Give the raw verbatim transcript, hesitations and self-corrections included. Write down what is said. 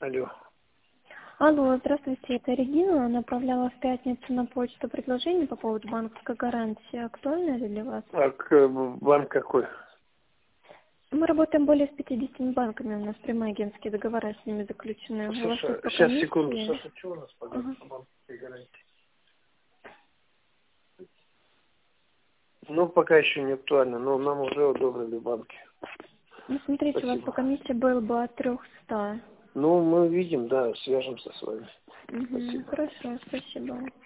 Алло. Алло, здравствуйте, это Регина. Направляла в пятницу на почту предложение по поводу банковской гарантии. Актуально ли для вас? А к- банк какой? Мы работаем более с пятидесятью банками, у нас прямые агентские договора с ними заключены. У вас Саша, сейчас по сейчас, секунду. комиссии? Саша, что у нас по Ага. банковской гарантии? Ну, пока еще не актуально, но нам уже одобрили банки. Ну, смотрите, у вас по Спасибо. комиссии был бы от трехсот. Ну, мы видим, да, свяжемся с вами. Угу, Спасибо. хорошо, спасибо.